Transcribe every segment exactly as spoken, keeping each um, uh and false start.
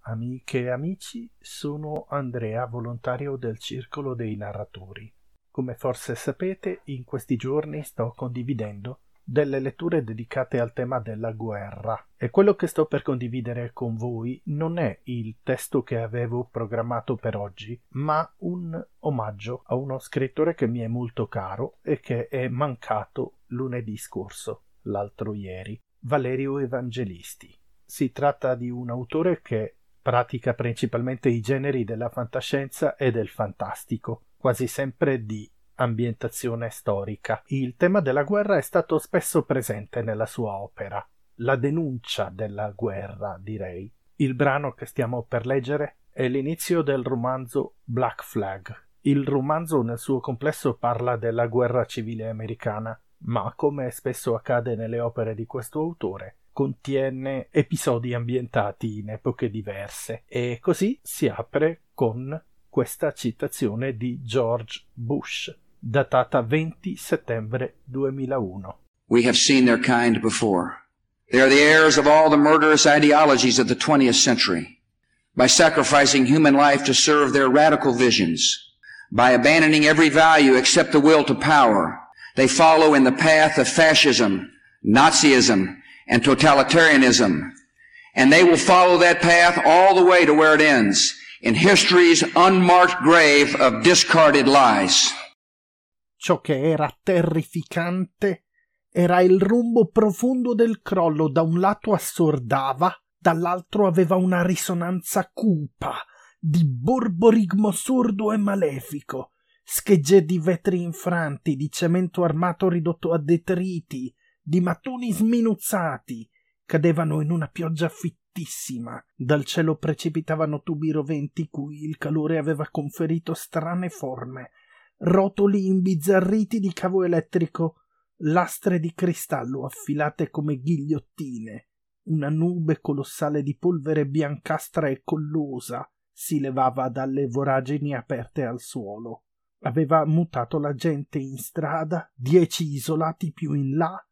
Amiche e amici, sono Andrea, volontario del Circolo dei Narratori. Come forse sapete, in questi giorni sto condividendo delle letture dedicate al tema della guerra e quello che sto per condividere con voi non è il testo che avevo programmato per oggi, ma un omaggio a uno scrittore che mi è molto caro e che è mancato lunedì scorso, l'altro ieri, Valerio Evangelisti. Si tratta di un autore che pratica principalmente i generi della fantascienza e del fantastico, quasi sempre di ambientazione storica. Il tema della guerra è stato spesso presente nella sua opera, la denuncia della guerra, direi. Il brano che stiamo per leggere è l'inizio del romanzo Black Flag. Il romanzo nel suo complesso parla della guerra civile americana, ma come spesso accade nelle opere di questo autore, contiene episodi ambientati in epoche diverse e così si apre con questa citazione di George Bush, datata venti settembre duemilauno. We have seen their kind before. They are the heirs of all the murderous ideologies of the twentieth century. By sacrificing human life to serve their radical visions, by abandoning every value except the will to power, they follow in the path of fascism, Nazism, and totalitarianism, and they will follow that path all the way to where it ends, in history's unmarked grave of discarded lies. Ciò che era terrificante era il rombo profondo del crollo. Da un lato assordava, dall'altro aveva una risonanza cupa, di borborigmo sordo e malefico, schegge di vetri infranti, di cemento armato ridotto a detriti, di mattoni sminuzzati, cadevano in una pioggia fittissima. Dal cielo precipitavano tubi roventi cui il calore aveva conferito strane forme, rotoli imbizzarriti di cavo elettrico, lastre di cristallo affilate come ghigliottine. Una nube colossale di polvere biancastra e collosa si levava dalle voragini aperte al suolo. Aveva mutato la gente in strada, dieci isolati più in là,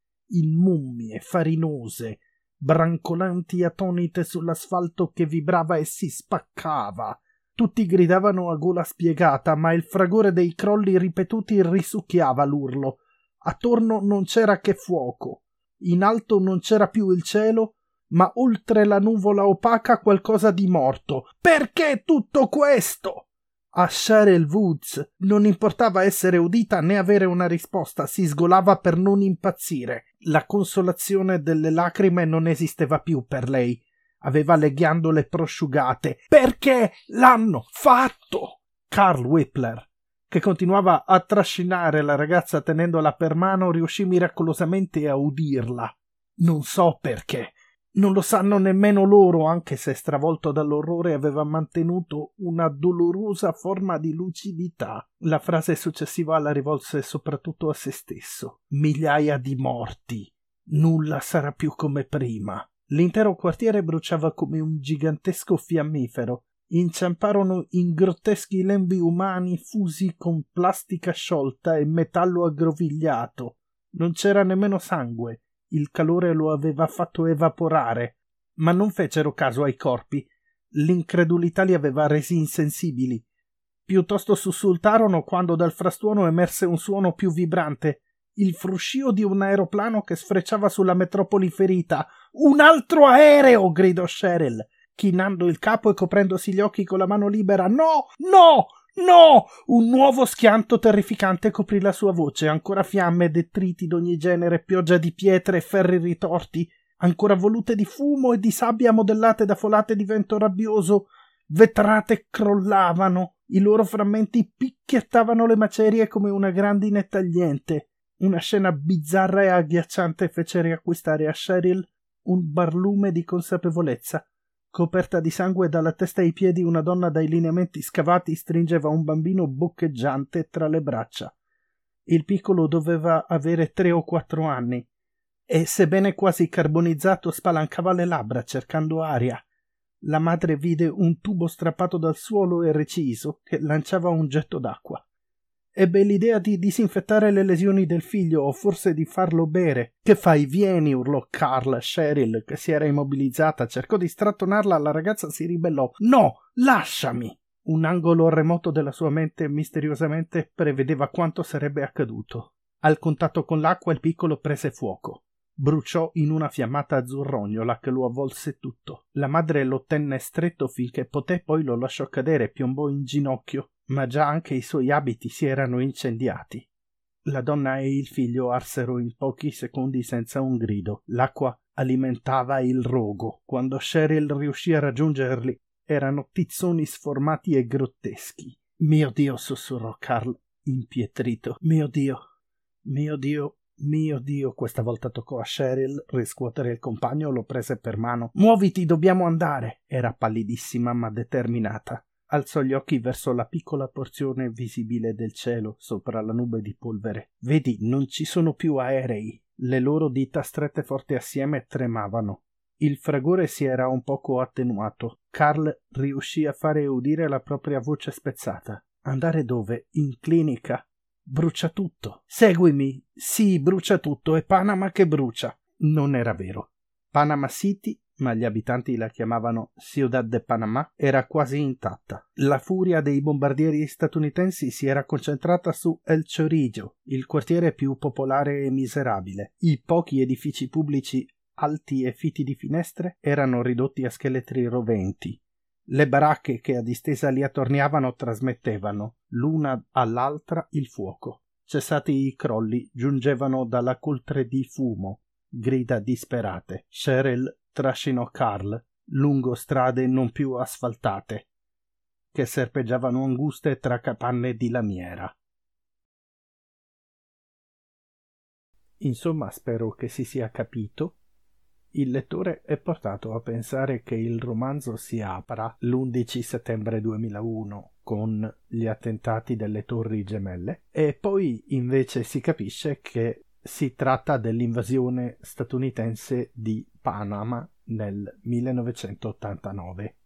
in mummie farinose, brancolanti atonite sull'asfalto che vibrava e si spaccava. Tutti gridavano a gola spiegata, ma il fragore dei crolli ripetuti risucchiava l'urlo. Attorno non c'era che fuoco. In alto non c'era più il cielo, ma oltre la nuvola opaca qualcosa di morto. Perché tutto questo? A Cheryl Woods non importava essere udita né avere una risposta, si sgolava per non impazzire. La consolazione delle lacrime non esisteva più per lei. Aveva le ghiandole prosciugate. Perché l'hanno fatto? Carl Whippler, che continuava a trascinare la ragazza tenendola per mano, riuscì miracolosamente a udirla. Non so perché. Non lo sanno nemmeno loro, anche se stravolto dall'orrore aveva mantenuto una dolorosa forma di lucidità. La frase successiva la rivolse soprattutto a se stesso. Migliaia di morti. Nulla sarà più come prima. L'intero quartiere bruciava come un gigantesco fiammifero. Inciamparono in grotteschi lembi umani fusi con plastica sciolta e metallo aggrovigliato. Non c'era nemmeno sangue. Il calore lo aveva fatto evaporare, ma non fecero caso ai corpi. L'incredulità li aveva resi insensibili. Piuttosto sussultarono quando dal frastuono emerse un suono più vibrante, il fruscio di un aeroplano che sfrecciava sulla metropoli ferita. «Un altro aereo!» gridò Cheryl, chinando il capo e coprendosi gli occhi con la mano libera. «No! No! No!» Un nuovo schianto terrificante coprì la sua voce. Ancora fiamme, detriti d'ogni genere, pioggia di pietre e ferri ritorti, ancora volute di fumo e di sabbia modellate da folate di vento rabbioso. Vetrate crollavano, i loro frammenti picchiettavano le macerie come una grandine tagliente. Una scena bizzarra e agghiacciante fece riacquistare a Cheryl un barlume di consapevolezza. Coperta di sangue dalla testa ai piedi, una donna dai lineamenti scavati stringeva un bambino boccheggiante tra le braccia. Il piccolo doveva avere tre o quattro anni e, sebbene quasi carbonizzato, spalancava le labbra cercando aria. La madre vide un tubo strappato dal suolo e reciso che lanciava un getto d'acqua. Ebbe l'idea di disinfettare le lesioni del figlio o forse di farlo bere. Che fai? Vieni, urlò Carl. Cheryl, che si era immobilizzata, cercò di strattonarla, la ragazza si ribellò. No, lasciami! Un angolo remoto della sua mente misteriosamente prevedeva quanto sarebbe accaduto. Al contatto con l'acqua il piccolo prese fuoco. Bruciò in una fiammata azzurrognola che lo avvolse tutto. La madre lo tenne stretto finché poté, poi lo lasciò cadere e piombò in ginocchio, ma già anche i suoi abiti si erano incendiati. La donna e il figlio arsero in pochi secondi senza un grido. L'acqua alimentava il rogo. Quando Cheryl riuscì a raggiungerli, erano tizzoni sformati e grotteschi. Mio Dio, sussurrò Carl, impietrito. Mio Dio, mio Dio, mio Dio. Questa volta toccò a Cheryl riscuotere il compagno, lo prese per mano. Muoviti, dobbiamo andare. Era pallidissima ma determinata. Alzò gli occhi verso la piccola porzione visibile del cielo sopra la nube di polvere. Vedi, non ci sono più aerei. Le loro dita strette forte assieme tremavano. Il fragore si era un poco attenuato. Carl riuscì a fare udire la propria voce spezzata. Andare dove? In clinica? Brucia tutto. Seguimi. Sì, brucia tutto. È Panama che brucia. Non era vero. Panama City, ma gli abitanti la chiamavano Ciudad de Panamá, era quasi intatta. La furia dei bombardieri statunitensi si era concentrata su El Chorillo, il quartiere più popolare e miserabile. I pochi edifici pubblici alti e fitti di finestre erano ridotti a scheletri roventi. Le baracche che a distesa li attorniavano trasmettevano l'una all'altra il fuoco. Cessati i crolli, giungevano dalla coltre di fumo, grida disperate. Cheryl trascinò Carl lungo strade non più asfaltate, che serpeggiavano anguste tra capanne di lamiera. Insomma, spero che si sia capito. Il lettore è portato a pensare che il romanzo si apra l'undici settembre duemilauno con gli attentati delle Torri Gemelle e poi invece si capisce che si tratta dell'invasione statunitense di Panama nel millenovecentottantanove.